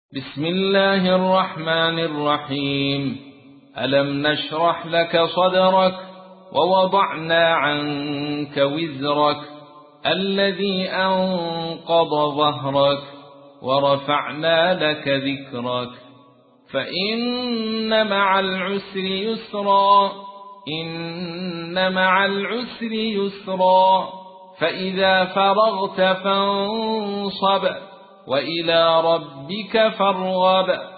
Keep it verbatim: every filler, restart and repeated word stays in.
بسم الله الرحمن الرحيم. ألم نشرح لك صدرك ووضعنا عنك وزرك الذي أنقض ظهرك ورفعنا لك ذكرك فإن مع العسر يسرا إن مع العسر يسرا فإذا فرغت فانصب وإلى ربك فارغب.